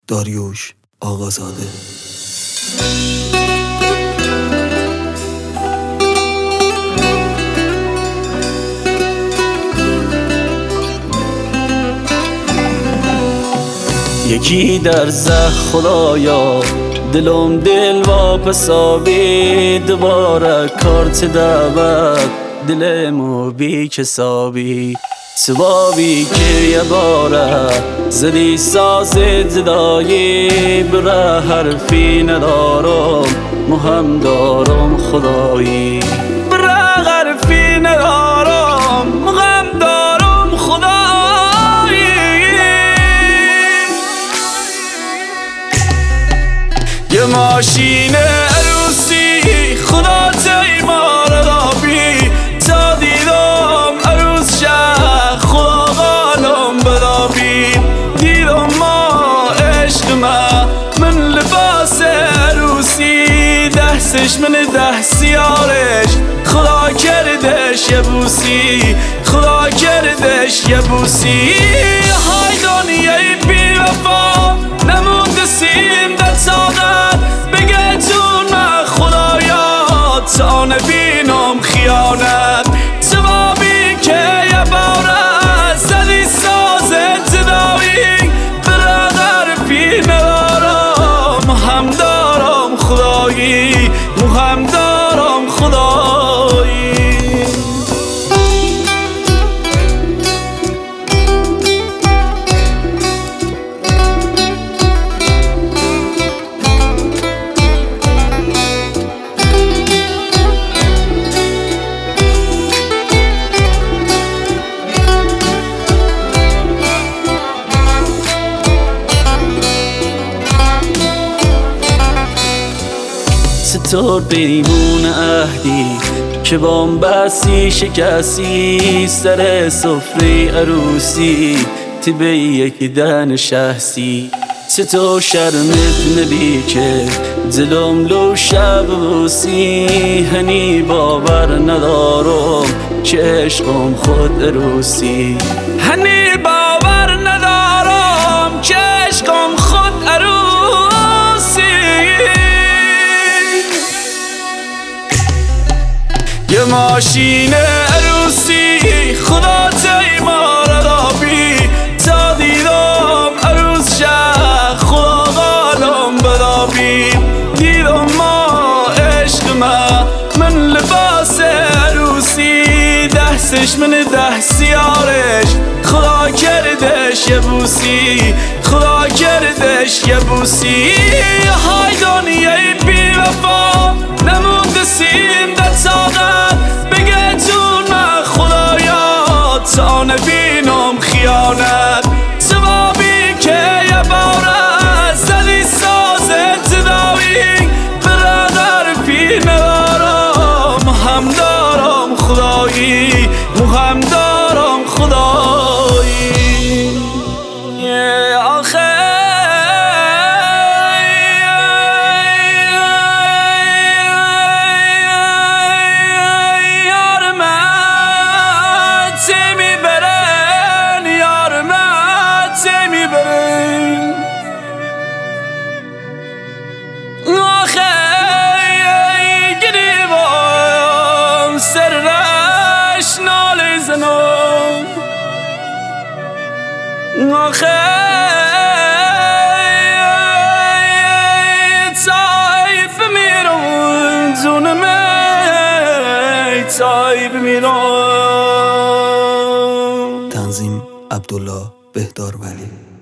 داریوش آقازاده. یکی در زخ خدایا دلم دل واپس آبی، دوباره کارت دعوت دلمو بی کسابی، سبابی که یه باره زدی ساز زدایی، بره حرفی ندارم مهم دارم خدایی، بره حرفی ندارم مهم دارم خدایی. یه ماشین عروسی خدا تیمار دابی، تا دیدم عروس شه خدا غالم بدابی، دیدم ما عشق من لباس عروسی، دستش من ده سیارش خدا کردش یه بوسی، خدا کردش یه بوسی. های دنیای بی وفا نمونده سیم در طاقت، بگه تو نه خدایا تا نبینم خیانت، سبابی که یه باره زدی ساز جدایی، بره غرفی ندارم مهم دارم خدایی، مهم دارم خدایی. چطور پیمون عهدی که بامبستی شکستی، سر سفره عروسی تبه یکی دن شخصی، چطور شرمت نبی که دلم لو شب بوسی، هنی باور ندارم که عشقم خود عروسی، هنی باور ندارم که عشقم خود عروسی. یه ماشین عروسی خدا تیمار دابی، تا دیدم عروس شه خدا غالم بدابی، دیدم ما عشق من لباس عروسی، دستش من ده سیارش خدا کردش یه بوسی، خدا کردش یه بوسی. های دنیای بی وفا نمونده سیم در طاقت، بگه تو نه خدایا تا نبینم خیانت، سبابی که یه باره زدی ساز جدایی، بره غرفی ندارم مهم دارم خدایی، مهم دارم خدایی. آخه آخه تایب میرون جونم تایب میرون. تنظیم عبدالله بهدار ولی.